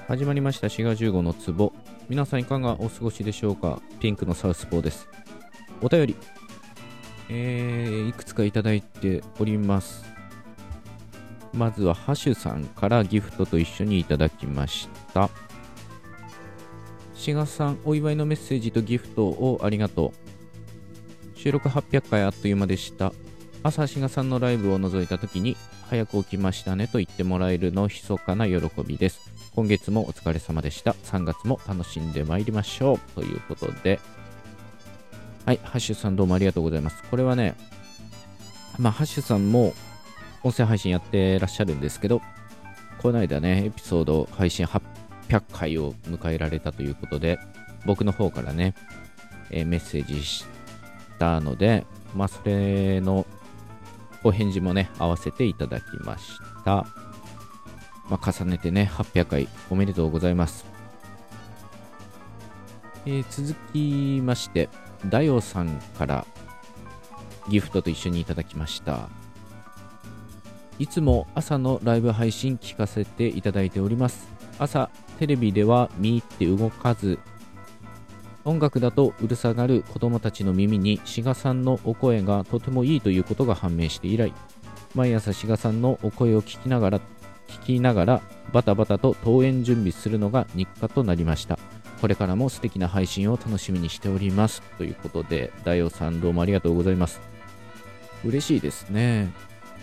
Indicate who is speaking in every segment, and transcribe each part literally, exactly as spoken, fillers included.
Speaker 1: 始まりましたしがじゅうごの壺。皆さんいかがお過ごしでしょうか。ピンクのサウスポーです。お便り、えー、いくつかいただいております。まずはハシュさんからギフトと一緒にいただきました。しがさん、お祝いのメッセージとギフトをありがとう。収録はっぴゃっかいあっという間でした。朝しがさんのライブを覗いたときに早く起きましたねと言ってもらえるの密かな喜びです。今月もお疲れ様でした。さんがつも楽しんでまいりましょうということで、はい、ハッシュさんどうもありがとうございます。これはね、まあハッシュさんも音声配信やってらっしゃるんですけど、この間ねエピソード配信はっぴゃっかいを迎えられたということで、僕の方からね、えー、メッセージしたので、まあそれのお返事もね合わせていただきました。まあ、重ねてねはっぴゃっかいおめでとうございます。えー、続きましてダヨさんからギフトと一緒にいただきました。いつも朝のライブ配信聞かせていただいております。朝テレビでは見入って動かず、音楽だとうるさがる子供たちの耳にしがさんのお声がとてもいいということが判明して以来、毎朝しがさんのお声を聞きながら聞きながらバタバタと登園準備するのが日課となりました。これからも素敵な配信を楽しみにしておりますということで、ダヨさんどうもありがとうございます。嬉しいですね。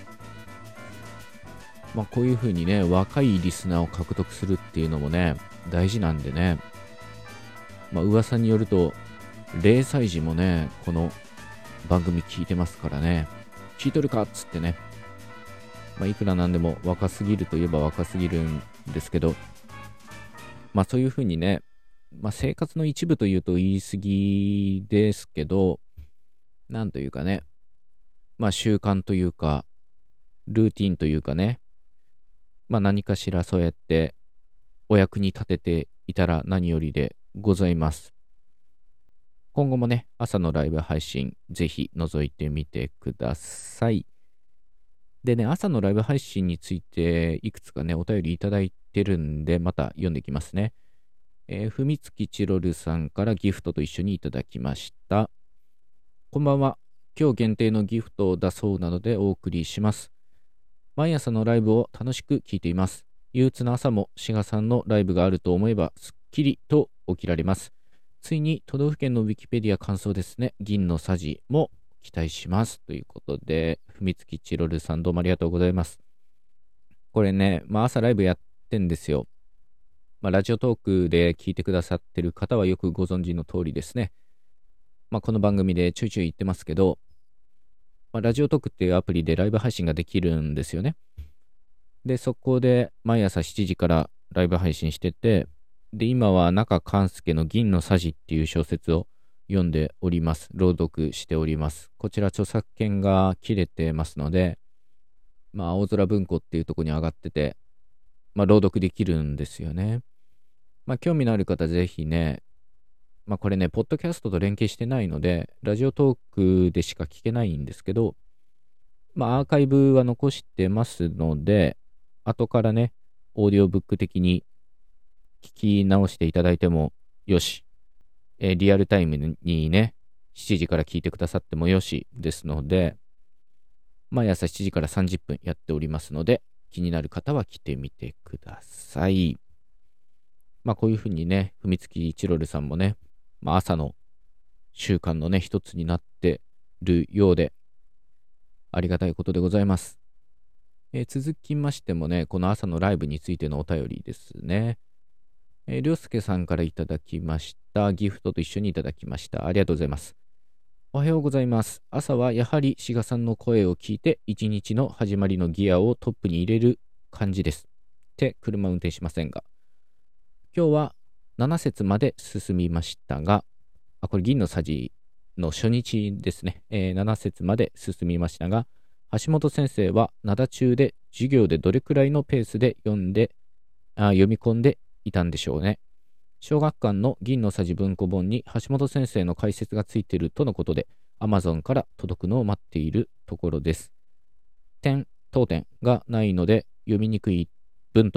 Speaker 1: まあこういう風にね若いリスナーを獲得するっていうのもね大事なんでね、まあ噂によるとれいさい児もねこの番組聞いてますからね、聞いとるかっつってね、まあ、いくらなんでも若すぎるといえば若すぎるんですけど、まあそういうふうにね、まあ生活の一部というと言い過ぎですけど、なんというかね、まあ習慣というか、ルーティンというかね、まあ何かしらそうやってお役に立てていたら何よりでございます。今後もね、朝のライブ配信、ぜひ覗いてみてください。でね、朝のライブ配信についていくつかね、お便りいただいてるんで、また読んでいきますね。えー、ふみつきチロルさんからギフトと一緒にいただきました。こんばんは。今日限定のギフトだそうなのでお送りします。毎朝のライブを楽しく聞いています。憂鬱な朝もしがさんのライブがあると思えばすっきりと起きられます。ついに都道府県のウィキペディア感想ですね。銀のさじも期待しますということで、ふみつきチロルさんどうもありがとうございます。これね、まあ朝ライブやってんですよ。まあラジオトークで聞いてくださってる方はよくご存知の通りですね。まあこの番組でちょいちょい言ってますけど、まあ、ラジオトークっていうアプリでライブ配信ができるんですよね。で、そこで毎朝しちじからライブ配信してて、で、今は中勘介の銀のさじっていう小説を読んでおります。朗読しております。こちら著作権が切れてますので、まあ、青空文庫っていうところに上がってて、まあ、朗読できるんですよね。まあ、興味のある方ぜひね、まあ、これね、ポッドキャストと連携してないので、ラジオトークでしか聞けないんですけど、まあ、アーカイブは残してますので、後からね、オーディオブック的に聞き直していただいてもよし、えー、リアルタイムにね、しちじから聞いてくださってもよしですので、毎朝しちじからさんじゅっぷんやっておりますので、気になる方は来てみてください。まあこういうふうにね、ふみつきチロルさんもね、まあ、朝の習慣のね、一つになってるようで、ありがたいことでございます。えー、続きましてもね、この朝のライブについてのお便りですね。えー、りょうすけさんからいただきました。ギフトと一緒にいただきました。ありがとうございます。おはようございます。朝はやはりしがさんの声を聞いて、一日の始まりのギアをトップに入れる感じです。って車運転しませんが。今日はなな節まで進みましたが、あ、これ銀のさじの初日ですね。えー、なな節まで進みましたが、橋本先生は灘中で授業でどれくらいのペースで読んで、あ読み込んでいたんでしょうね。小学館の銀のさじ文庫本に橋本先生の解説がついているとのことで、Amazon から届くのを待っているところです。点、当点がないので読みにくい文と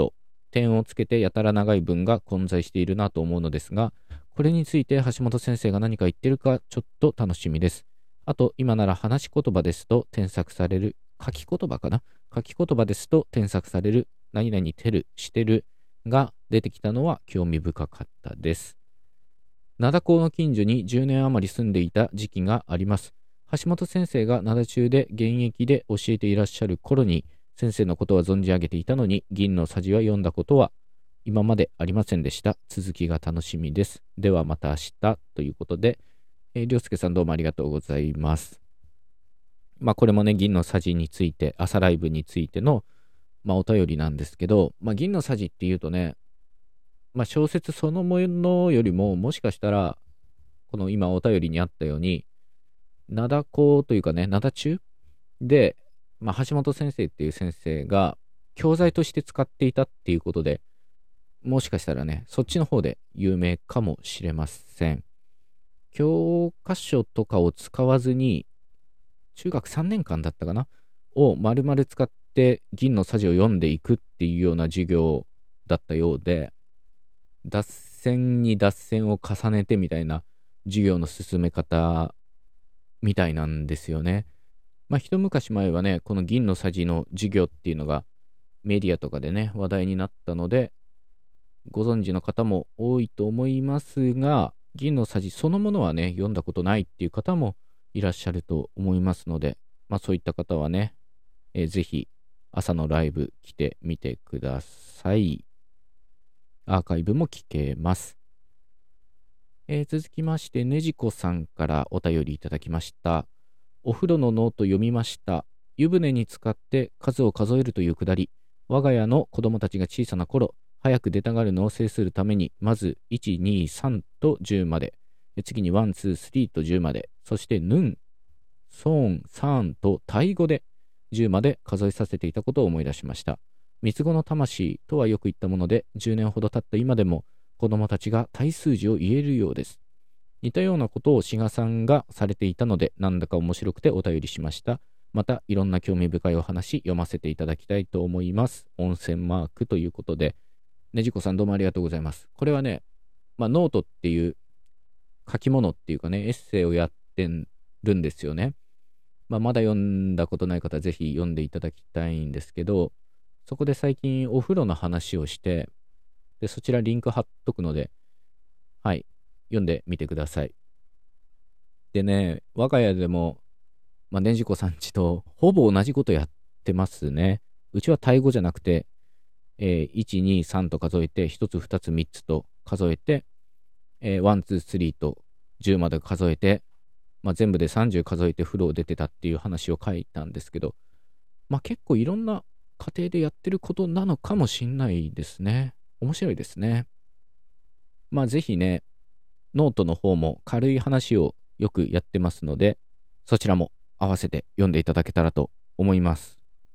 Speaker 1: 点をつけてやたら長い文が混在しているなと思うのですが、これについて橋本先生が何か言ってるかちょっと楽しみです。あと、今なら話し言葉ですと添削される、書き言葉かな書き言葉ですと添削される、何々てる、してるが出てきたのは興味深かったです。灘高の近所にじゅうねん余り住んでいた時期があります。橋本先生が灘中で現役で教えていらっしゃる頃に、先生のことは存じ上げていたのに、銀のさじは読んだことは今までありませんでした。続きが楽しみです。ではまた明日ということで、えー、りょうすけさんどうもありがとうございます。まあこれもね、銀のさじについて、朝ライブについての、まあ、お便りなんですけど、まあ、銀のさじっていうとね、まあ、小説そのものよりも、もしかしたら、この今お便りにあったように、灘高というかね、灘中で、まあ、橋本先生っていう先生が教材として使っていたっていうことで、もしかしたらね、そっちの方で有名かもしれません。教科書とかを使わずに、中学さんねんかんだったかなを丸々使って銀のさじを読んでいくっていうような授業だったようで、脱線に脱線を重ねてみたいな授業の進め方みたいなんですよね。まあ一昔前はね、この銀のさじの授業っていうのがメディアとかでね、話題になったので、ご存知の方も多いと思いますが、銀のさじそのものはね、読んだことないっていう方もいらっしゃると思いますので、まあそういった方はね、えー、ぜひ朝のライブ来てみてください。アーカイブも聞けます。えー、続きまして、ねじこさんからお便りいただきました。お風呂のノート読みました。湯船に浸かって数を数えるというくだり、我が家の子供たちが小さな頃、早く出たがるのを制するために、まずいち、に、さんとじゅうまで、次にいち、に、さんとじゅうまで、そしてヌン、ソン、サンとタイ語でじゅうまで数えさせていたことを思い出しました。三つ子の魂とはよく言ったもので、じゅうねんほど経った今でも子供たちが対数字を言えるようです。似たようなことを志賀さんがされていたので、なんだか面白くてお便りしました。またいろんな興味深いお話読ませていただきたいと思います。温泉マークということで、ねじこさんどうもありがとうございます。これはね、まあ、ノートっていう書き物っていうかね、エッセイをやってるんですよね。まあ、まだ読んだことない方はぜひ読んでいただきたいんですけど、そこで最近お風呂の話をして、でそちらリンク貼っとくので、はい、読んでみてください。でね、我が家でも、まあ、ねじこさんちとほぼ同じことやってますね。うちはタイ語じゃなくて、えー、いち、に、さんと数えて、ひとつ、ふたつ、みっつと数えて、えー、いち、に、さんとじゅうまで数えて、まあ、全部でさんじゅう数えて風呂を出てたっていう話を書いたんですけど、まあ、結構いろんな家庭でやってることなのかもしんないですね。面白いですね。まあぜひね、ノートの方も軽い話をよくやってますので、そちらも合わせて読んでいただけたらと思います。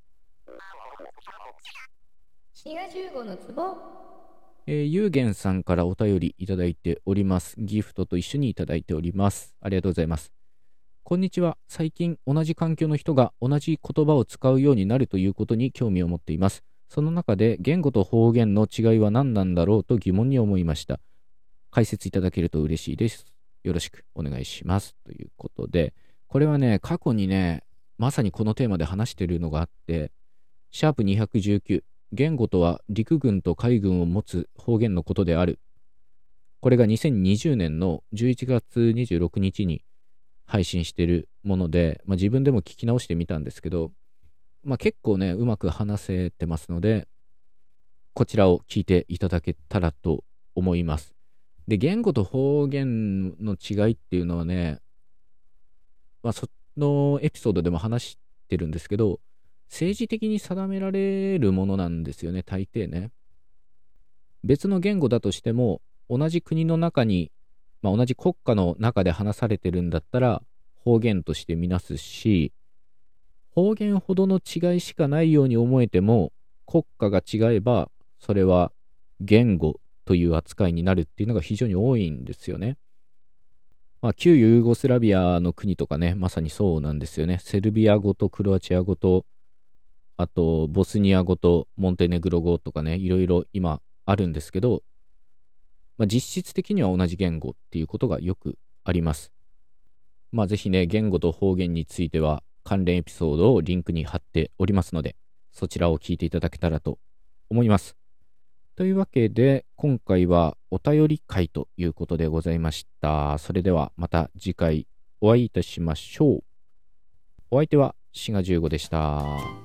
Speaker 1: 滋賀じゅうごのツボ。えー、ゆうげんさんからお便りいただいております。ギフトと一緒にいただいております。ありがとうございます。こんにちは。最近同じ環境の人が同じ言葉を使うようになるということに興味を持っています。その中で言語と方言の違いは何なんだろうと疑問に思いました。解説いただけると嬉しいです。よろしくお願いします。ということで、これはね、過去にね、まさにこのテーマで話しているのがあって、シャープにひゃくじゅうきゅう、言語とは陸軍と海軍を持つ方言のことである。これがにせんにじゅうねんのじゅういちがつにじゅうろくにちに配信しているもので、まあ、自分でも聞き直してみたんですけど、まあ、結構ね、うまく話せてますので、こちらを聞いていただけたらと思います。で、言語と方言の違いっていうのはね、まあ、そのエピソードでも話してるんですけど、政治的に定められるものなんですよね、大抵ね。別の言語だとしても、同じ国の中に、まあ、同じ国家の中で話されてるんだったら方言としてみなすし、方言ほどの違いしかないように思えても、国家が違えばそれは言語という扱いになるっていうのが非常に多いんですよね。まあ、旧ユーゴスラビアの国とかね、まさにそうなんですよね。セルビア語とクロアチア語とあと、ボスニア語とモンテネグロ語とかね、いろいろ今あるんですけど、まあ、実質的には同じ言語っていうことがよくあります。まあ、ぜひね、言語と方言については関連エピソードをリンクに貼っておりますので、そちらを聞いていただけたらと思います。というわけで、今回はお便り会ということでございました。それではまた次回お会いいたしましょう。お相手はしがじゅうごでした。